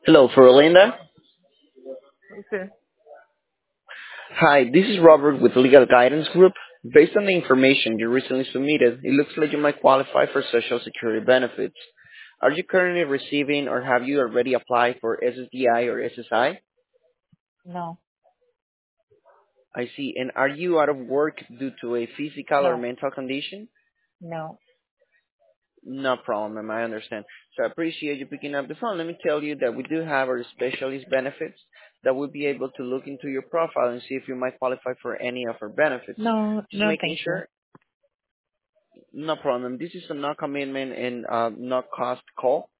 Hello, for Linda. Okay. Hi, this is Robert with Legal Guidance Group. Based on the information you recently submitted, it looks like you might qualify for Social Security benefits. Are you currently receiving or have you already applied for SSDI or SSI? No, I see. And are you out of work due to a physical or no, mental condition? no. No problem, ma'am. I understand. So I appreciate you picking up the phone. Let me tell you that we do have our specialist benefits that will be able to look into your profile and see if you might qualify for any of our benefits. No, Just no, making thank you. sure, no problem. This is a no commitment and no cost call.